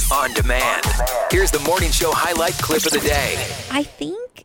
On demand. Here's the morning show highlight clip of the day. I think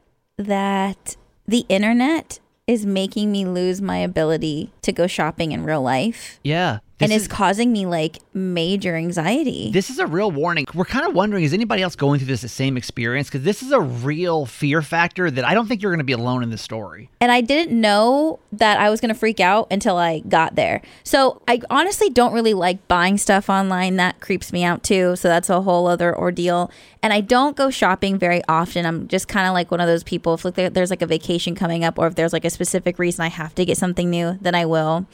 that the internet is making me lose my ability to go shopping in real life. Yeah. And is causing me like major anxiety. This is a real warning. We're kind of wondering, is anybody else going through the same experience? Because this is a real fear factor that I don't think you're going to be alone in this story. And I didn't know that I was going to freak out until I got there. So I honestly don't really like buying stuff online. That creeps me out too. So that's a whole other ordeal. And I don't go shopping very often. I'm just kind of like one of those people. If there's like a vacation coming up or if there's like a specific reason I have to get something new, then I will.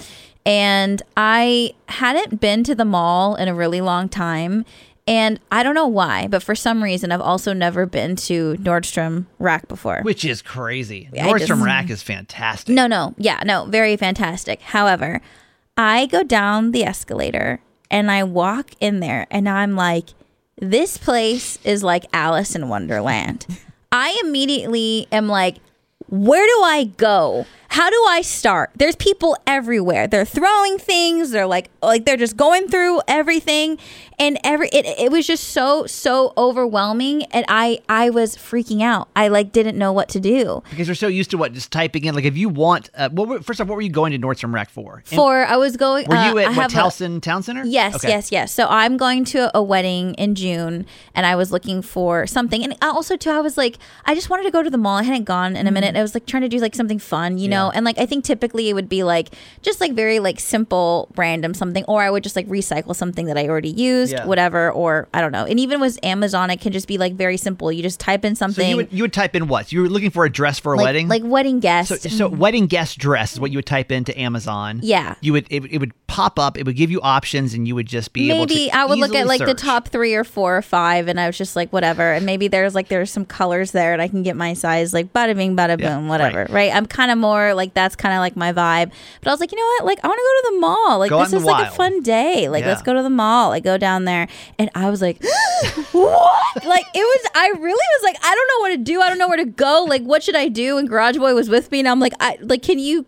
And I hadn't been to the mall in a really long time. And I don't know why, but for some reason, I've also never been to Nordstrom Rack before. Which is crazy. Nordstrom Rack is fantastic. No, very fantastic. However, I go down the escalator and I walk in there and I'm like, this place is like Alice in Wonderland. I immediately am like, where do I go? How do I start? There's people everywhere. They're throwing things. They're like they're just going through everything, and it was just so overwhelming, and I was freaking out. I didn't know what to do because we're so used to just typing in. Like if you want, first off, what were you going to Nordstrom Rack for? I was going. Were you at Towson Town Center? Yes, okay. yes. So I'm going to a wedding in June, and I was looking for something, and also too, I was like, I just wanted to go to the mall. I hadn't gone in a minute. I was like trying to do like something fun, you know. And I think typically it would be just very simple random something, or I would just recycle something that I already used, whatever, or I don't know. And even with Amazon, it can just be very simple. You just type in something. So you would type in what? You were looking for a dress for a wedding? Like wedding guest. So wedding guest dress is what you would type into Amazon. Yeah. It would pop up. It would give you options, and you would just be able to maybe I would look at search. The top 3 or 4 or 5, and I was just whatever. And maybe there's some colors there, and I can get my size bada bing, bada boom, whatever. Right? I'm kind of more that's kind of my vibe. But I was like, you know what? I want to go to the mall. This is a fun day. Let's go to the mall. I go down there, and I was like, what? I really was like, I don't know what to do. I don't know where to go. What should I do? And Garage Boy was with me, and I'm like, can you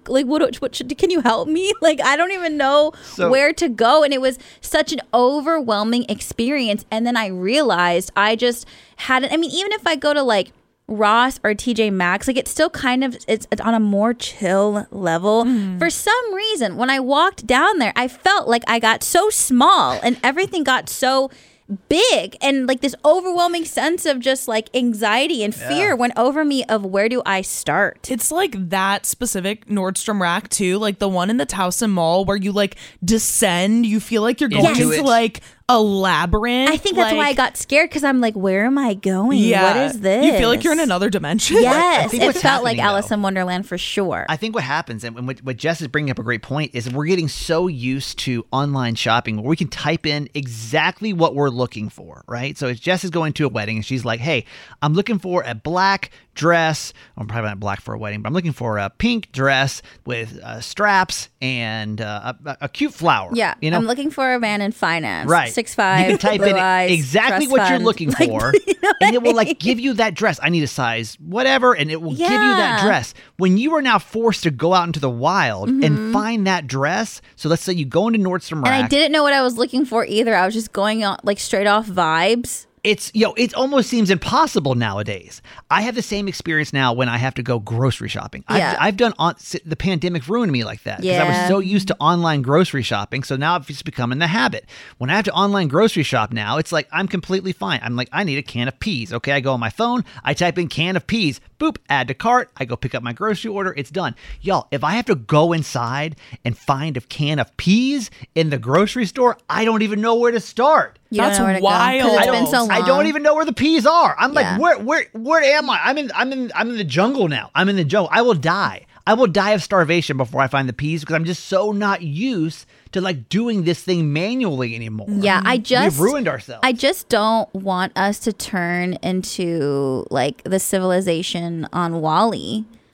can you help me? I don't even know where to go. And it was such an overwhelming experience. And then I realized I just hadn't. I mean, even if I go to Ross or TJ Maxx, it's still it's on a more chill level. For some reason, when I walked down there, I felt like I got so small and everything got so big, and this overwhelming sense of just anxiety and fear went over me of where do I start. It's that specific Nordstrom Rack too, the one in the Towson Mall where you descend, you feel like you're going to a labyrinth. I think that's why I got scared, because I'm like, where am I going? What is this? You feel like you're in another dimension. Yes, it felt like Alice in Wonderland for sure. I think what happens, and what Jess is bringing up a great point, is we're getting so used to online shopping where we can type in exactly what we're looking for, right? So if Jess is going to a wedding and she's like, hey, I'm looking for a black dress. I'm probably not black for a wedding, but I'm looking for a pink dress with straps and a cute flower. Yeah, I'm looking for a man in finance. Right. 6'5", you can type in eyes, exactly what you're looking for, and it will give you that dress. I need a size whatever, and it will give you that dress. When you are now forced to go out into the wild and find that dress, so let's say you go into Nordstrom Rack. And I didn't know what I was looking for either. I was just going on straight off vibes. It almost seems impossible nowadays. I have the same experience now when I have to go grocery shopping. I've done the pandemic ruined me like that because I was so used to online grocery shopping. So now I've just become in the habit. When I have to online grocery shop now, it's I'm completely fine. I'm I need a can of peas. Okay, I go on my phone, I type in can of peas, boop, add to cart. I go pick up my grocery order. It's done. Y'all, if I have to go inside and find a can of peas in the grocery store, I don't even know where to start. That's wild. It's been so long. I don't even know where the peas are. I'm where am I? I'm in the jungle now. I'm in the jungle. I will die. I will die of starvation before I find the peas because I'm just so not used to doing this thing manually anymore. Yeah, we've ruined ourselves. I just don't want us to turn into the civilization on WALL-E.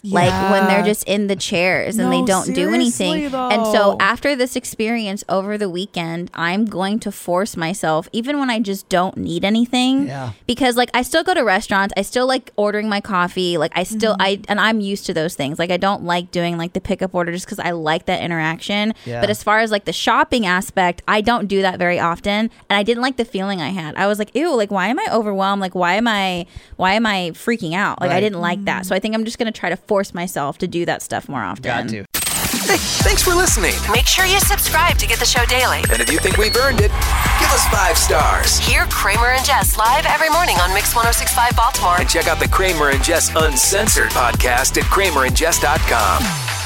like when they're just in the chairs and they don't do anything. Though. And so after this experience over the weekend, I'm going to force myself, even when I just don't need anything, because like I still go to restaurants, I still like ordering my coffee, like I still and I'm used to those things. Like I don't like doing like the pickup order just because I like that interaction. But as far as like the shopping aspect, I don't do that very often, and I didn't like the feeling I had. I was like, ew, like why am I overwhelmed? Like why am I freaking out? Like I didn't like that. So I think I'm just gonna try to force myself to do that stuff more often. Got to. Hey, thanks for listening. Make sure you subscribe to get the show daily. And if you think we've earned it, give us 5 stars. Hear Kramer and Jess live every morning on Mix 106.5 Baltimore. And check out the Kramer and Jess Uncensored podcast at kramerandjess.com.